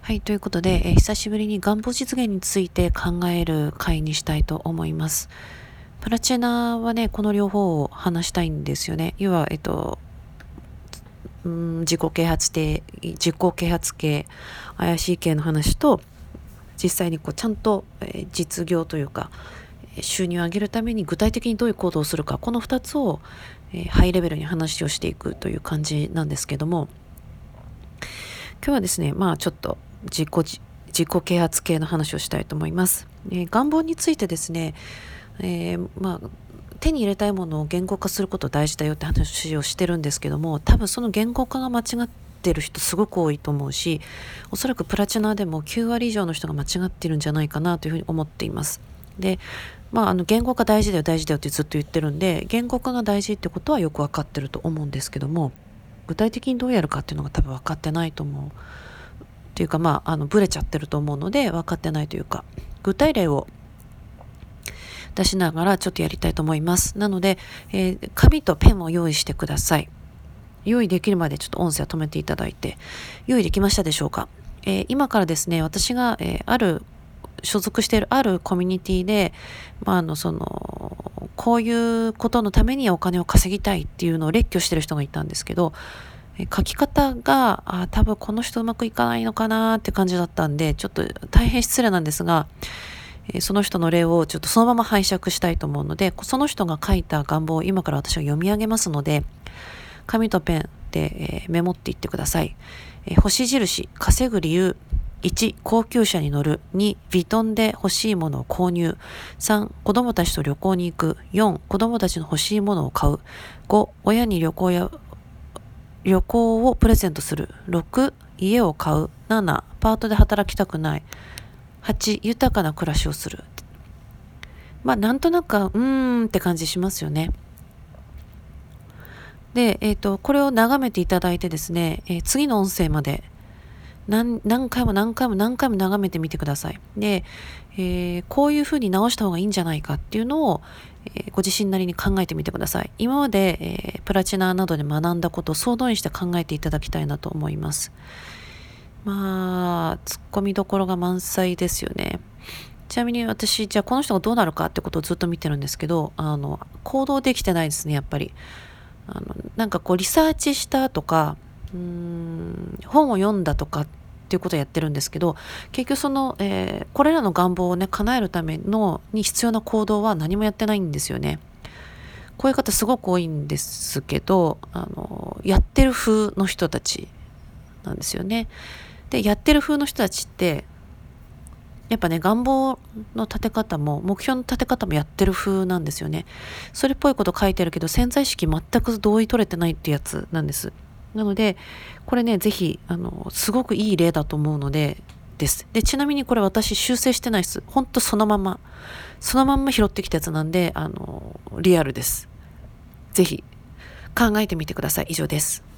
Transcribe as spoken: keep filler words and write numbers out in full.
はい、ということで、えー久しぶりに願望実現について考える回にしたいと思います。プラチナはね、この両方を話したいんですよね。要は、えっと、うーん自己啓発系、自己啓発系、怪しい系の話と、実際にこうちゃんと、えー実業というか、えー収入を上げるために具体的にどういう行動をするか、このふたつを、えーハイレベルに話をしていくという感じなんですけども、今日はですね、まあちょっと自己自己啓発系の話をしたいと思います。えー願望についてですね、えーまあ手に入れたいものを言語化すること大事だよって話をしてるんですけども、多分その言語化が間違ってる人すごく多いと思うし、おそらくプラチナでもきゅう割以上の人が間違ってるんじゃないかなというふうに思っています。で、まあ、あの言語化大事だよ大事だよってずっと言ってるんで、言語化が大事ってことはよく分かってると思うんですけども、具体的にどうやるかっていうのが多分分かってないと思うっていうか、まああのブレちゃってると思うので、分かってないというか、具体例を出しながらちょっとやりたいと思います。なので、えー紙とペンを用意してください。用意できるまでちょっと音声を止めていただいて、用意できましたでしょうか。えー今からですね、私が、えーある所属しているあるコミュニティで、まあ、あのそのこういうことのためにお金を稼ぎたいっていうのを列挙してる人がいたんですけど、えー書き方があ多分この人うまくいかないのかなって感じだったんで、ちょっと大変失礼なんですが、えーその人の例をちょっとそのまま拝借したいと思うので、その人が書いた願望を今から私は読み上げますので、紙とペンで、えーメモっていってください。えー星印、稼ぐ理由。いち、高級車に乗る。に、ヴィトンで欲しいものを購入。さん、子供たちと旅行に行く。よん、子供たちの欲しいものを買う。ご、親に旅行や旅行をプレゼントする。ろく、家を買う。なな、パートで働きたくない。はち、豊かな暮らしをする。まあなんとなくうーんって感じしますよね。で、えっとこれを眺めていただいてですね、えー次の音声まで何何回も何回も何回も眺めてみてください。で、えーこういうふうに直した方がいいんじゃないかっていうのを、えーご自身なりに考えてみてください。今まで、えープラチナなどで学んだことを総動員して考えていただきたいなと思います。まあ突っ込みどころが満載ですよね。ちなみに私、じゃあこの人がどうなるかってことをずっと見てるんですけど、あの行動できてないですね、やっぱり。あのなんかこうリサーチしたとか、うーん本を読んだとかっていうことをやってるんですけど、結局その、えーこれらの願望をね叶えるためのに必要な行動は何もやってないんですよね。こういう方すごく多いんですけど、あのやってる風の人たちなんですよね。で、やってる風の人たちってやっぱね、願望の立て方も目標の立て方もやってる風なんですよね。それっぽいこと書いてるけど潜在意識全く同意取れてないってやつなんです。なのでこれね、ぜひあのすごくいい例だと思うのでです。で、ちなみにこれ私修正してないです。ほんとそのままそのまんま拾ってきたやつなんで、あのリアルです。ぜひ考えてみてください。以上です。